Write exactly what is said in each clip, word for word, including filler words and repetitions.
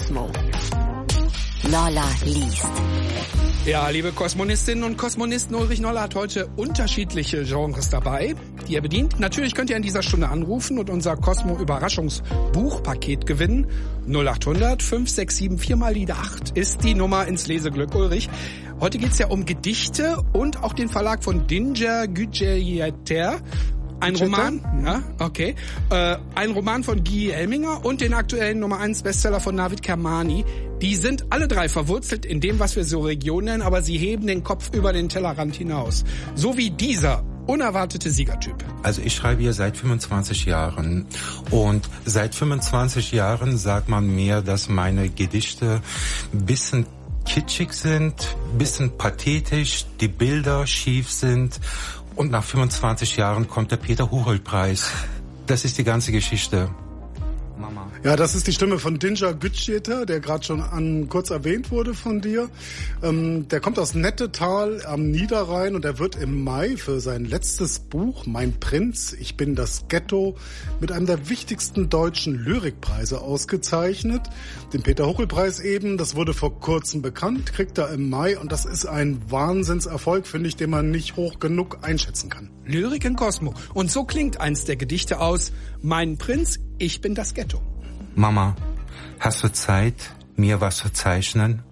Cosmo. Nolla liest. Ja, liebe Kosmonistinnen und Kosmonisten, Ulrich Noller hat heute unterschiedliche Genres dabei, die er bedient. Natürlich könnt ihr in dieser Stunde anrufen und unser Cosmo-Überraschungsbuchpaket gewinnen. null acht hundert fünf sechs sieben vier mal die acht ist die Nummer ins Leseglück, Ulrich. Heute geht's ja um Gedichte und auch den Verlag von Dinja Güceyeter. Ein Roman, ja, okay. Äh, ein Roman von Guy Elminger und den aktuellen Nummer eins Bestseller von Navid Kermani. Die sind alle drei verwurzelt in dem, was wir so Region nennen, aber sie heben den Kopf über den Tellerrand hinaus. So wie dieser unerwartete Siegertyp. Also ich schreibe hier seit fünfundzwanzig Jahren und seit fünfundzwanzig Jahren sagt man mir, dass meine Gedichte ein bisschen kitschig sind, ein bisschen pathetisch, die Bilder schief sind. Und nach fünfundzwanzig Jahren kommt der Peter-Huchel-Preis. Das ist die ganze Geschichte. Mama. Ja, das ist die Stimme von Dinja Güceyeter, der gerade schon an, kurz erwähnt wurde von dir. Ähm, der kommt aus Nettetal am Niederrhein und er wird im Mai für sein letztes Buch, Mein Prinz, ich bin das Ghetto, mit einem der wichtigsten deutschen Lyrikpreise ausgezeichnet. Den Peter-Huchel-Preis eben, das wurde vor kurzem bekannt, kriegt er im Mai und das ist ein Wahnsinnserfolg, finde ich, den man nicht hoch genug einschätzen kann. Lyrik in Cosmo. Und so klingt eins der Gedichte aus Mein Prinz, ich bin das Ghetto. Mama, hast du Zeit, mir was zu zeichnen?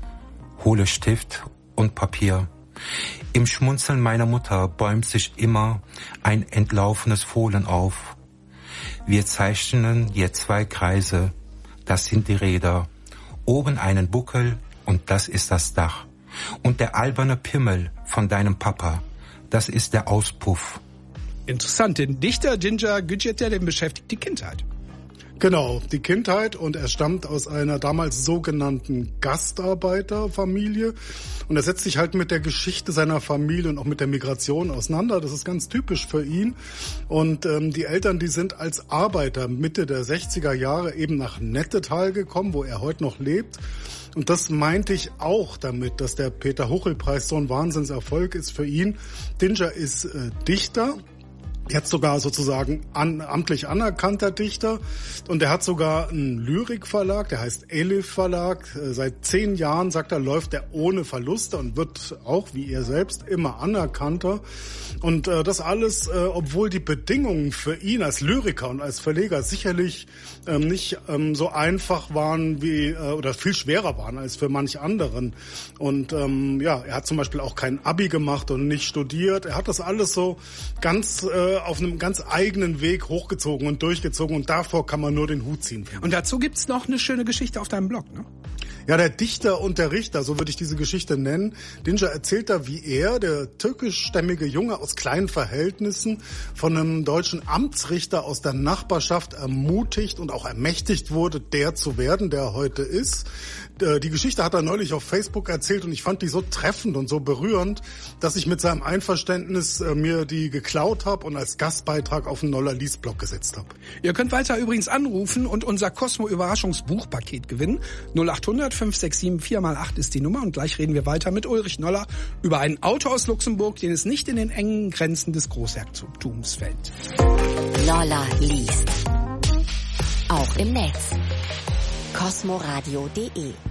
Hole Stift und Papier. Im Schmunzeln meiner Mutter bäumt sich immer ein entlaufenes Fohlen auf. Wir zeichnen je zwei Kreise, das sind die Räder. Oben einen Buckel und das ist das Dach. Und der alberne Pimmel von deinem Papa, das ist der Auspuff. Interessant, den Dichter Dinja Güceyeter, den beschäftigt die Kindheit. Genau, die Kindheit, und er stammt aus einer damals sogenannten Gastarbeiterfamilie und er setzt sich halt mit der Geschichte seiner Familie und auch mit der Migration auseinander. Das ist ganz typisch für ihn und ähm, die Eltern, die sind als Arbeiter Mitte der sechziger Jahre eben nach Nettetal gekommen, wo er heute noch lebt. Und das meinte ich auch damit, dass der Peter-Huchel-Preis so ein Wahnsinnserfolg ist für ihn. Dinja ist äh, Dichter. Jetzt sogar sozusagen an, amtlich anerkannter Dichter und er hat sogar einen Lyrikverlag, der heißt Elif Verlag. Seit zehn Jahren, sagt er, läuft er ohne Verluste und wird auch, wie er selbst, immer anerkannter. Und äh, das alles, äh, obwohl die Bedingungen für ihn als Lyriker und als Verleger sicherlich ähm, nicht ähm, so einfach waren wie äh, oder viel schwerer waren als für manch anderen. Und ähm, ja, er hat zum Beispiel auch kein Abi gemacht und nicht studiert. Er hat das alles so ganz äh, auf einem ganz eigenen Weg hochgezogen und durchgezogen und davor kann man nur den Hut ziehen. Und dazu gibt's noch eine schöne Geschichte auf deinem Blog, ne? Ja, der Dichter und der Richter, so würde ich diese Geschichte nennen. Dinja erzählt da, wie er, der türkischstämmige Junge aus kleinen Verhältnissen, von einem deutschen Amtsrichter aus der Nachbarschaft ermutigt und auch ermächtigt wurde, der zu werden, der er heute ist. Die Geschichte hat er neulich auf Facebook erzählt und ich fand die so treffend und so berührend, dass ich mit seinem Einverständnis mir die geklaut habe und als Gastbeitrag auf den Noller Lies-Blog gesetzt habe. Ihr könnt weiter übrigens anrufen und unser Cosmo-Überraschungsbuchpaket gewinnen. null acht hundert fünf sechs sieben vier mal acht ist die Nummer und gleich reden wir weiter mit Ulrich Noller über einen Autor aus Luxemburg, den es nicht in den engen Grenzen des Großherzogtums fällt. Noller liest. Auch im Netz. cosmoradio punkt de